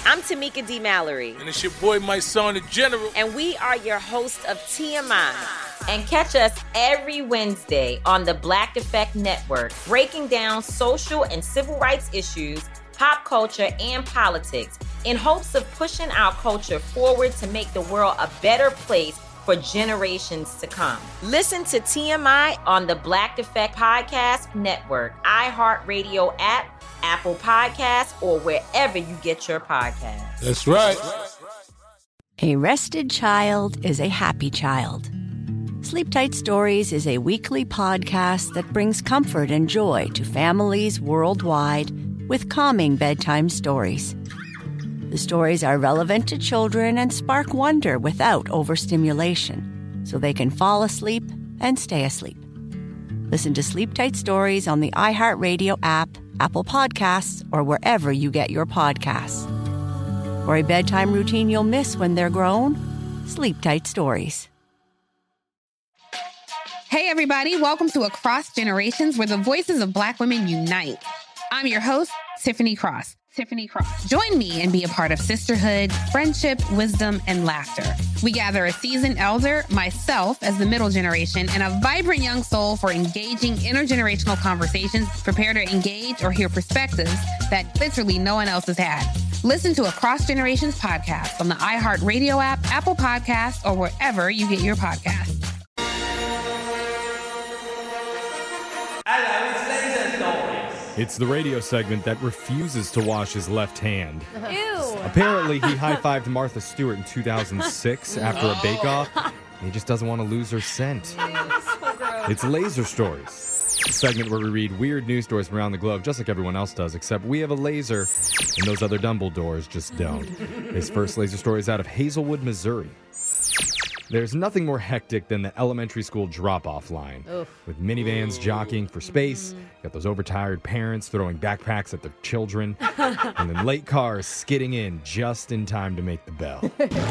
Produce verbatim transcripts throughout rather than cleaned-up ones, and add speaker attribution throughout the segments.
Speaker 1: I'm Tamika D. Mallory.
Speaker 2: And it's your boy, my son, the General.
Speaker 1: And we are your hosts of T M I. And catch us every Wednesday on the Black Effect Network, breaking down social and civil rights issues, pop culture, and politics in hopes of pushing our culture forward to make the world a better place for generations to come. Listen to T M I on the Black Effect Podcast Network, iHeartRadio app, Apple Podcasts, or wherever you get your podcasts.
Speaker 2: That's right.
Speaker 3: A rested child is a happy child. Sleep Tight Stories is a weekly podcast that brings comfort and joy to families worldwide with calming bedtime stories. The stories are relevant to children and spark wonder without overstimulation, so they can fall asleep and stay asleep. Listen to Sleep Tight Stories on the iHeartRadio app, Apple Podcasts, or wherever you get your podcasts. For a bedtime routine you'll miss when they're grown, Sleep Tight Stories.
Speaker 4: Hey, everybody. Welcome to Across Generations, where the voices of Black women unite. I'm your host, Tiffany Cross. Tiffany Cross. Join me and be a part of sisterhood, friendship, wisdom, and laughter. We gather a seasoned elder, myself as the middle generation, and a vibrant young soul for engaging intergenerational conversations, prepare to engage or hear perspectives that literally no one else has had. Listen to Across Generations podcast on the iHeartRadio app, Apple Podcasts, or wherever you get your podcasts.
Speaker 5: It's the radio segment that refuses to wash his left hand.
Speaker 6: Ew.
Speaker 5: Apparently, he high-fived Martha Stewart in two thousand six after a bake-off. And he just doesn't want to lose her scent.
Speaker 6: So gross.
Speaker 5: It's Laser Stories, a segment where we read weird news stories from around the globe, just like everyone else does, except we have a laser, and those other Dumbledores just don't. His first laser story is out of Hazelwood, Missouri. There's nothing more hectic than the elementary school drop-off line.
Speaker 6: Oof.
Speaker 5: With minivans jockeying for space,
Speaker 6: Mm-hmm.
Speaker 5: got those overtired parents throwing backpacks at their children, and then late cars skidding in just in time to make the bell.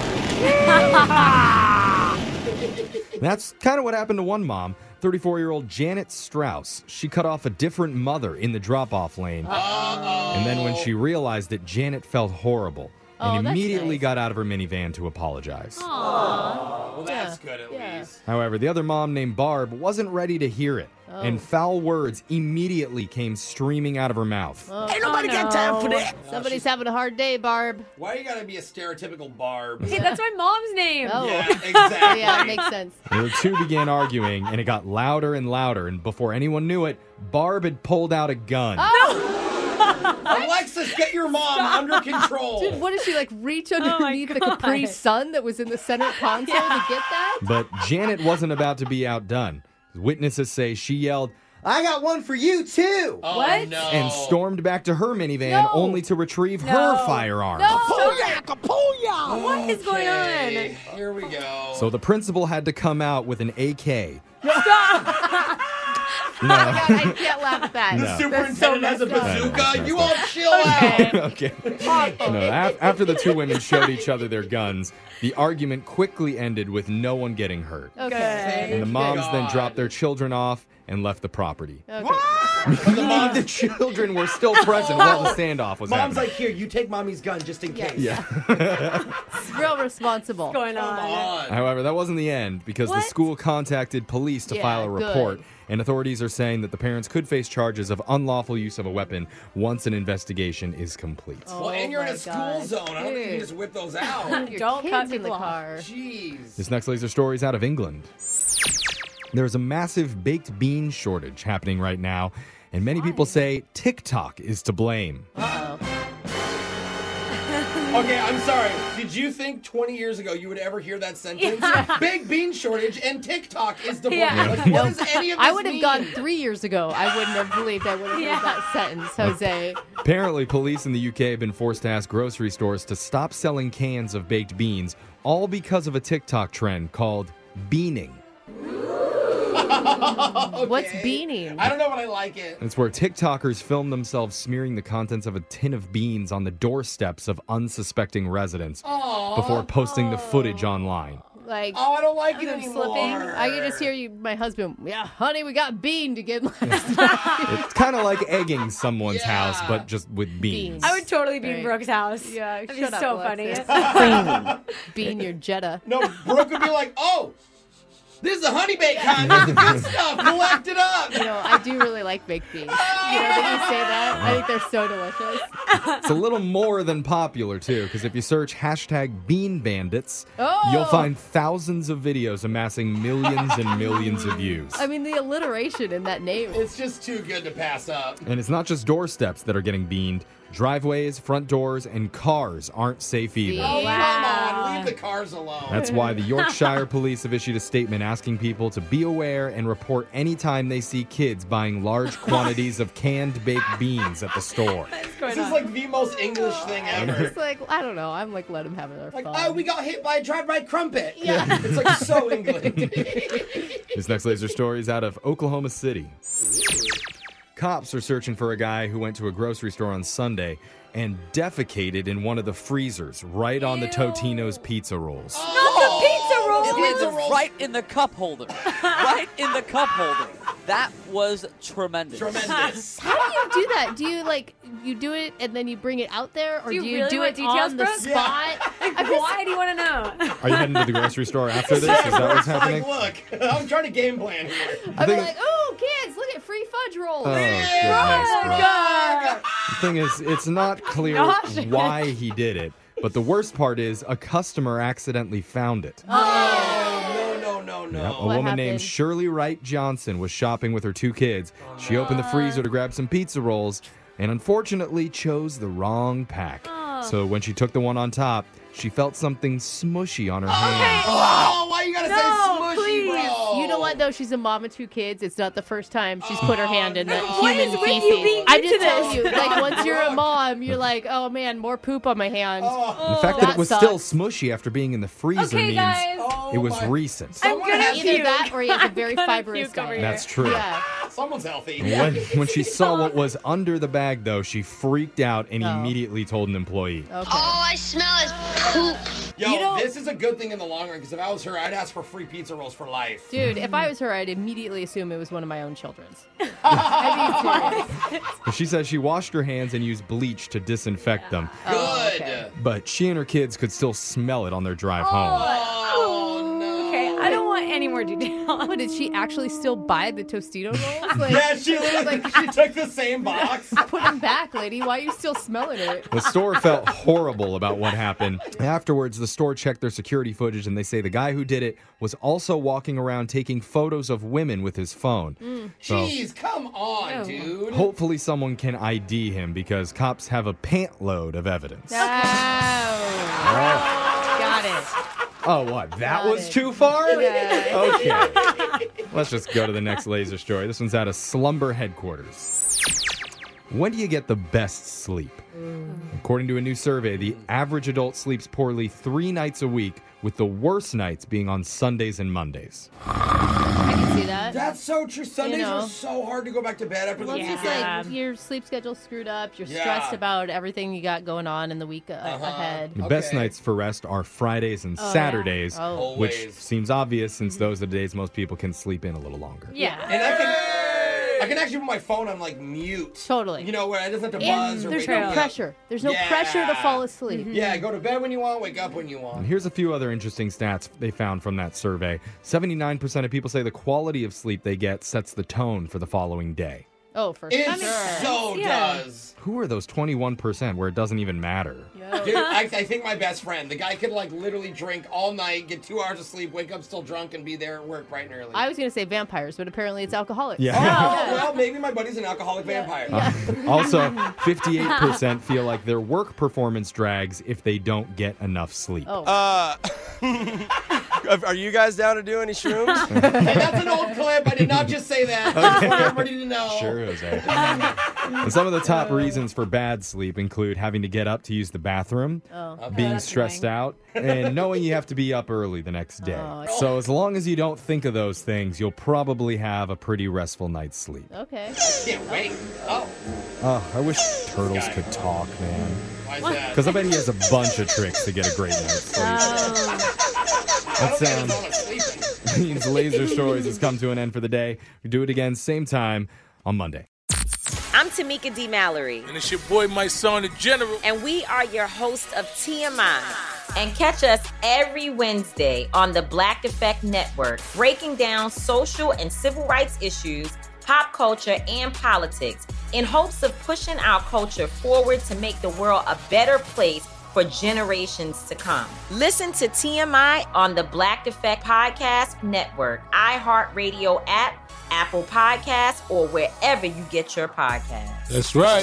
Speaker 5: That's kind of what happened to one mom, thirty-four-year-old Janet Strauss. She cut off a different mother in the drop-off lane. Uh-oh. And then when she realized it, Janet felt horrible. And
Speaker 6: Oh,
Speaker 5: immediately
Speaker 6: nice.
Speaker 5: got out of her minivan to apologize.
Speaker 6: Aww.
Speaker 2: Well, that's
Speaker 6: Yeah.
Speaker 2: good at
Speaker 6: Yeah.
Speaker 2: least.
Speaker 5: However, the other mom named Barb wasn't ready to hear it,
Speaker 6: Oh.
Speaker 5: and foul words immediately came streaming out of her mouth.
Speaker 6: Oh,
Speaker 7: Ain't nobody
Speaker 6: oh,
Speaker 7: got time for
Speaker 6: no.
Speaker 7: that.
Speaker 6: Somebody's having a hard day, Barb.
Speaker 2: Why you gotta be a stereotypical Barb?
Speaker 8: Hey, that's my mom's name.
Speaker 6: Oh.
Speaker 2: Yeah, exactly.
Speaker 6: Yeah, it makes sense.
Speaker 5: The two began arguing, and it got louder and louder, and before anyone knew it, Barb had pulled out a gun.
Speaker 6: Oh,
Speaker 2: Alexis, get your mom under control.
Speaker 6: dude, what did she, like, reach
Speaker 8: my
Speaker 6: underneath the Capri
Speaker 8: God.
Speaker 6: Sun that was in the Senate console to get that?
Speaker 5: But Janet wasn't about to be outdone. Witnesses say she yelled, "I got one for you, too!"
Speaker 2: Oh,
Speaker 6: What?
Speaker 2: no.
Speaker 5: and stormed back to her minivan
Speaker 6: No.
Speaker 5: only to retrieve
Speaker 8: No.
Speaker 5: her firearm.
Speaker 6: No!
Speaker 7: Kapuya, kapuya.
Speaker 8: What is going
Speaker 2: Okay,
Speaker 8: on?
Speaker 2: Here we go.
Speaker 5: So the principal had to come out with an A K.
Speaker 6: Oh my God, I can't laugh at that.
Speaker 5: No.
Speaker 2: the superintendent has a
Speaker 6: messed up.
Speaker 2: bazooka.
Speaker 5: That's
Speaker 2: You
Speaker 5: right.
Speaker 2: all chill out.
Speaker 5: Okay. No, af- after the two women showed each other their guns, the argument quickly ended with no one getting hurt.
Speaker 6: Okay.
Speaker 5: And the moms then
Speaker 2: God.
Speaker 5: dropped their children off and left the property.
Speaker 6: Okay.
Speaker 2: the mom,
Speaker 5: The children were still present while the standoff was
Speaker 7: Mom's
Speaker 5: happening.
Speaker 7: like, here, you take mommy's gun just in case.
Speaker 6: Yeah. It's real responsible.
Speaker 8: What's going
Speaker 2: come
Speaker 8: on?
Speaker 2: on.
Speaker 5: However, that wasn't the end because
Speaker 8: What?
Speaker 5: the school contacted police to
Speaker 6: Yeah,
Speaker 5: file a
Speaker 6: good.
Speaker 5: report, and authorities are saying that the parents could face charges of unlawful use of a weapon once an investigation is complete.
Speaker 2: Well, and you're in
Speaker 6: my
Speaker 2: a school
Speaker 6: God.
Speaker 2: zone. I don't think you can
Speaker 6: Dude.
Speaker 2: just whip those out.
Speaker 6: Your
Speaker 8: Don't
Speaker 6: kids
Speaker 8: cut
Speaker 6: in the
Speaker 8: people off.
Speaker 6: car.
Speaker 2: Jeez.
Speaker 5: This next laser story is out of England. There's a massive baked bean shortage happening right now, and many people say TikTok is to blame.
Speaker 6: Uh-oh.
Speaker 2: Okay, I'm sorry. Did you think twenty years ago you would ever hear that sentence? Big bean shortage and TikTok is the
Speaker 8: Yeah.
Speaker 2: Like, what does any of this
Speaker 6: I would have
Speaker 2: mean?
Speaker 6: gone three years ago. I wouldn't have believed I would have
Speaker 8: Yeah.
Speaker 6: heard that sentence, Jose.
Speaker 5: Apparently, police in the U K have been forced to ask grocery stores to stop selling cans of baked beans, all because of a TikTok trend called beaning.
Speaker 2: Okay.
Speaker 6: What's beaning?
Speaker 2: I don't know, but I like it.
Speaker 5: It's where TikTokers film themselves smearing the contents of a tin of beans on the doorsteps of unsuspecting residents before posting the footage online.
Speaker 6: Like,
Speaker 2: Oh, I don't like it
Speaker 6: I'm
Speaker 2: anymore.
Speaker 6: slipping. I can just hear you, my husband. Yeah, honey, we got beaned again last night.
Speaker 5: It's kind of like egging someone's
Speaker 2: Yeah.
Speaker 5: house, but just with beans.
Speaker 6: Beans.
Speaker 1: I would totally be in
Speaker 6: Right.
Speaker 1: Brooke's house.
Speaker 6: Yeah,
Speaker 1: That'd
Speaker 6: shut
Speaker 1: be
Speaker 6: up,
Speaker 1: so
Speaker 6: Alexis.
Speaker 1: funny.
Speaker 6: Bean your Jetta.
Speaker 2: No, Brooke would be like, oh, this is a honey bake kind. This is the good stuff. Collect it up.
Speaker 6: You know, I do really like baked beans. You know that you say that? I think they're so delicious.
Speaker 5: It's a little more than popular, too, because if you search hashtag Bean Bandits,
Speaker 6: Oh!
Speaker 5: you'll find thousands of videos amassing millions and millions of views.
Speaker 6: I mean, the alliteration in that name.
Speaker 2: It's just too good to pass up.
Speaker 5: And it's not just doorsteps that are getting beaned. Driveways, front doors, and cars aren't safe either.
Speaker 2: Oh,
Speaker 6: Wow.
Speaker 2: come on. Leave the cars alone.
Speaker 5: That's why the Yorkshire police have issued a statement asking people to be aware and report anytime they see kids buying large quantities of canned baked beans at the store.
Speaker 2: This is like the most English thing ever.
Speaker 6: It's like, I don't know. I'm like, let them have their
Speaker 2: Like,
Speaker 6: fun.
Speaker 2: oh, we got hit by a drive-by crumpet. Yeah. It's like so English.
Speaker 5: This next laser story is out of Oklahoma City. Cops are searching for a guy who went to a grocery store on Sunday and defecated in one of the freezers right on the Totino's pizza rolls.
Speaker 2: Oh,
Speaker 1: pizza roll.
Speaker 8: It
Speaker 2: Pizza
Speaker 8: was
Speaker 2: rolls.
Speaker 8: right in the cup holder. Right in the cup holder. That was tremendous.
Speaker 2: Tremendous.
Speaker 6: How do you do that? Do you like you do it and then you bring it out there, or
Speaker 1: Do you
Speaker 6: do you
Speaker 1: really
Speaker 6: do
Speaker 1: want
Speaker 6: it
Speaker 1: details,
Speaker 6: on the
Speaker 1: Brooke?
Speaker 6: spot?
Speaker 1: Like, why do you want to know?
Speaker 5: Are you heading to the grocery store after this? Is that what's happening?
Speaker 2: Like, look, I'm trying to game plan here.
Speaker 6: I'm
Speaker 5: think-
Speaker 6: like, oh, kids, look at free fudge rolls.
Speaker 5: Oh, goodness,
Speaker 2: Oh,
Speaker 5: Brooke.
Speaker 2: God.
Speaker 5: The thing is, it's not clear
Speaker 1: Gosh.
Speaker 5: why he did it, but the worst part is a customer accidentally found it.
Speaker 2: Oh, no, no, no, no.
Speaker 5: Yep, a
Speaker 6: What
Speaker 5: woman named
Speaker 6: happened?
Speaker 5: Shirley Wright Johnson was shopping with her two kids. She opened the freezer to grab some pizza rolls and unfortunately chose the wrong pack. So when she took the one on top, she felt something smushy on her hand.
Speaker 2: Oh, why you gotta
Speaker 1: No,
Speaker 2: say smushy,
Speaker 1: please.
Speaker 2: bro?
Speaker 6: You know what though? She's a mom of two kids. It's not the first time she's put her hand in the
Speaker 2: no.
Speaker 1: What
Speaker 6: human
Speaker 1: is with you
Speaker 6: feces.
Speaker 1: being
Speaker 6: I'm
Speaker 1: into
Speaker 6: just telling
Speaker 1: this?
Speaker 6: you, like once you're a
Speaker 2: Brooke.
Speaker 6: mom, you're like, oh man, more poop on my hand.
Speaker 2: Oh,
Speaker 5: The fact that,
Speaker 6: that
Speaker 5: it was
Speaker 6: sucks.
Speaker 5: still smushy after being in the freezer
Speaker 1: Okay,
Speaker 5: means
Speaker 1: guys.
Speaker 2: oh
Speaker 5: it was
Speaker 2: my-
Speaker 5: recent.
Speaker 2: Someone
Speaker 1: gonna
Speaker 2: has
Speaker 6: Either
Speaker 1: puke.
Speaker 6: that or he has a very
Speaker 1: gonna
Speaker 6: fibrous
Speaker 1: puke over
Speaker 6: diet.
Speaker 1: here.
Speaker 5: That's true.
Speaker 6: Yeah.
Speaker 2: Someone's healthy.
Speaker 5: When, when she saw what was under the bag, though, she freaked out and
Speaker 6: Oh.
Speaker 5: immediately told an employee.
Speaker 6: Okay.
Speaker 9: I smell is poop.
Speaker 2: Yo,
Speaker 6: You know-
Speaker 2: this is a good thing in the long run because if I was her, I'd ask for free pizza rolls for life.
Speaker 6: Dude, if I was her, I'd immediately assume it was one of my own children's. I'd be serious.
Speaker 5: She says she washed her hands and used bleach to disinfect them,
Speaker 2: Good.
Speaker 6: Oh, okay.
Speaker 5: but she and her kids could still smell it on their drive home.
Speaker 2: Oh, no.
Speaker 1: Okay, I don't want any more details.
Speaker 6: What, did she actually still buy the Tostito rolls? Like,
Speaker 2: Yeah, she literally she took the same box.
Speaker 6: put them back, lady. Why are you still smelling it?
Speaker 5: The store felt horrible about what happened. Afterwards, the store checked their security footage and they say the guy who did it was also walking around taking photos of women with his phone. So
Speaker 2: Jeez, come on, dude.
Speaker 5: hopefully someone can I D him because cops have a pant load of evidence.
Speaker 6: Oh. Got it.
Speaker 5: Oh, what? That
Speaker 6: Got
Speaker 5: was
Speaker 6: it.
Speaker 5: too far?
Speaker 6: Yeah.
Speaker 5: Okay. Let's just go to the next laser story. This one's out of Slumber Headquarters. When do you get the best sleep? According to a new survey, the average adult sleeps poorly three nights a week, with the worst nights being on Sundays and Mondays.
Speaker 6: I can see that.
Speaker 2: That's so true. Sundays
Speaker 6: know.
Speaker 2: are so hard to go back to bed after the
Speaker 6: Well, it's
Speaker 2: weekend.
Speaker 6: just
Speaker 1: Yeah.
Speaker 6: like your sleep schedule's screwed up. You're
Speaker 2: Yeah.
Speaker 6: stressed about everything you got going on in the week uh, ahead.
Speaker 5: The best
Speaker 2: Okay.
Speaker 5: nights for rest are Fridays and
Speaker 6: yeah.
Speaker 5: Saturdays,
Speaker 6: Oh.
Speaker 5: which
Speaker 2: Always.
Speaker 5: seems obvious since those are the days most people can sleep in a little longer.
Speaker 1: Yeah.
Speaker 2: And I can, I can actually put my phone on like mute.
Speaker 6: Totally.
Speaker 2: You know, where I just have to buzz
Speaker 6: And
Speaker 2: or
Speaker 6: there's
Speaker 2: wake
Speaker 6: no
Speaker 2: up.
Speaker 6: pressure. There's no
Speaker 2: Yeah.
Speaker 6: pressure to fall asleep.
Speaker 2: Yeah, go to bed when you want, wake up when you
Speaker 5: And
Speaker 2: want.
Speaker 5: here's a few other interesting stats they found from that survey. seventy-nine percent of people say the quality of sleep they get sets the tone for the following day.
Speaker 6: Oh, for
Speaker 2: It
Speaker 6: sure.
Speaker 2: so
Speaker 1: Yeah.
Speaker 2: does.
Speaker 5: Who are those twenty-one percent where it doesn't even matter?
Speaker 6: Yo.
Speaker 2: Dude, I, I think my best friend, the guy could like literally drink all night, get two hours of sleep, wake up still drunk, and be there at work bright and early.
Speaker 6: I was going to say vampires, but apparently it's alcoholics.
Speaker 5: Yeah.
Speaker 2: Oh, well, maybe my buddy's an alcoholic vampire.
Speaker 5: Uh, also, fifty-eight percent feel like their work performance drags if they don't get enough sleep.
Speaker 6: Oh.
Speaker 10: Uh, are you guys down to do any shrooms?
Speaker 2: Hey, that's an old clip. I did not just say that. I just want everybody to know.
Speaker 5: Sure, Jose. And some of the top reasons for bad sleep include having to get up to use the bathroom,
Speaker 6: Oh.
Speaker 5: being
Speaker 1: that's
Speaker 5: stressed out, and knowing you have to be up early the next day.
Speaker 6: Oh,
Speaker 5: So as long as you don't think of those things, you'll probably have a pretty restful night's sleep.
Speaker 6: Okay.
Speaker 2: Can't wait. Oh,
Speaker 5: Oh, I wish turtles could talk, man.
Speaker 2: why is that?
Speaker 5: Because I bet he has a bunch of tricks to get a great night's sleep.
Speaker 6: Oh.
Speaker 5: That sound means Laser Stories has come to an end for the day. We do it again, same time on Monday.
Speaker 1: I'm Tamika D. Mallory.
Speaker 11: And it's your boy, my son, the General.
Speaker 1: And we are your hosts of T M I. And catch us every Wednesday on the Black Effect Network, breaking down social and civil rights issues, pop culture, and politics in hopes of pushing our culture forward to make the world a better place for generations to come. Listen to T M I on the Black Effect Podcast Network, iHeartRadio app, Apple Podcasts, or wherever you get your podcasts.
Speaker 11: That's right.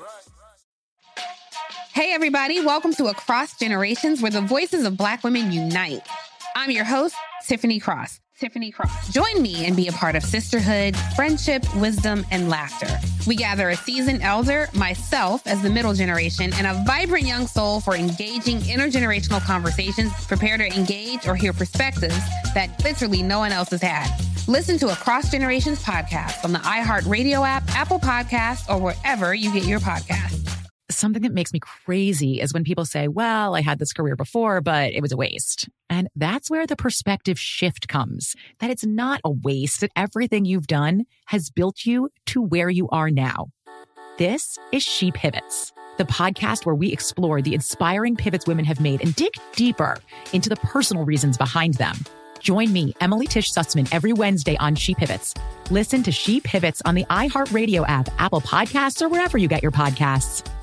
Speaker 4: Hey, everybody. Welcome to Across Generations, where the voices of Black women unite. I'm your host, Tiffany Cross. Tiffany Cross. Join me and be a part of sisterhood, friendship, wisdom, and laughter. We gather a seasoned elder, myself as the middle generation, and a vibrant young soul for engaging intergenerational conversations. Prepare to engage or hear perspectives that literally no one else has had. Listen to Across Generations podcast on the iHeartRadio app, Apple Podcasts, or wherever you get your podcasts.
Speaker 12: Something that makes me crazy is when people say, well, I had this career before, but it was a waste. And that's where the perspective shift comes, that it's not a waste, that everything you've done has built you to where you are now. This is She Pivots, the podcast where we explore the inspiring pivots women have made and dig deeper into the personal reasons behind them. Join me, Emily Tish Sussman, every Wednesday on She Pivots. Listen to She Pivots on the iHeartRadio app, Apple Podcasts, or wherever you get your podcasts.